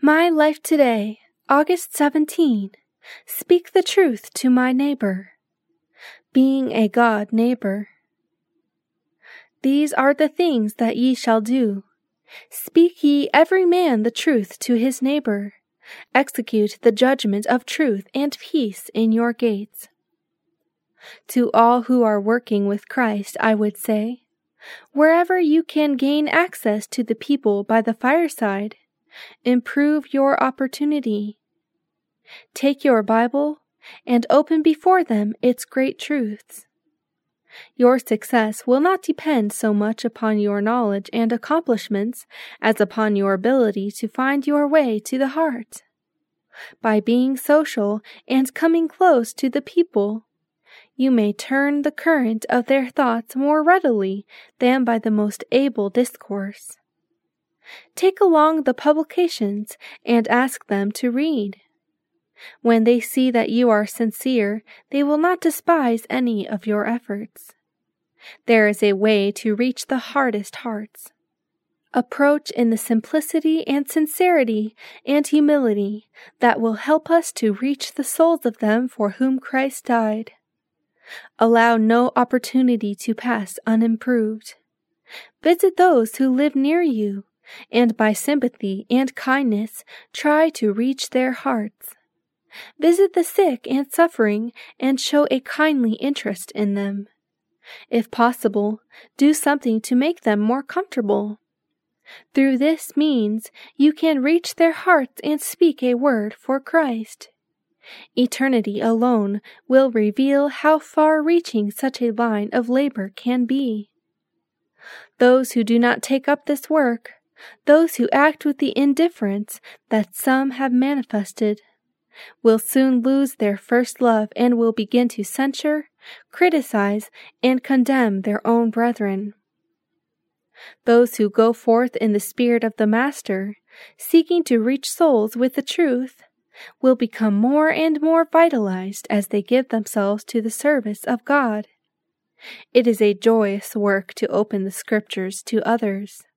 My life today, August 17. Speak the truth to my neighbor. Being a God neighbor. These are the things that ye shall do. Speak ye every man the truth to his neighbor. Execute the judgment of truth and peace in your gates. To all who are working with Christ, I would say, wherever you can gain access to the people by the fireside, improve your opportunity. Take your Bible and open before them its great truths. Your success will not depend so much upon your knowledge and accomplishments as upon your ability to find your way to the heart. By being social and coming close to the people, you may turn the current of their thoughts more readily than by the most able discourse. Take along the publications and ask them to read. When they see that you are sincere, they will not despise any of your efforts. There is a way to reach the hardest hearts. Approach in the simplicity and sincerity and humility that will help us to reach the souls of them for whom Christ died. Allow no opportunity to pass unimproved. Visit those who live near you, and by sympathy and kindness try to reach their hearts. Visit the sick and suffering and show a kindly interest in them. If possible, do something to make them more comfortable. Through this means, you can reach their hearts and speak a word for Christ. Eternity alone will reveal how far-reaching such a line of labor can be. Those who do not take up this work, those who act with the indifference that some have manifested, will soon lose their first love and will begin to censure, criticize, and condemn their own brethren. Those who go forth in the spirit of the Master, seeking to reach souls with the truth, will become more and more vitalized as they give themselves to the service of God. It is a joyous work to open the Scriptures to others.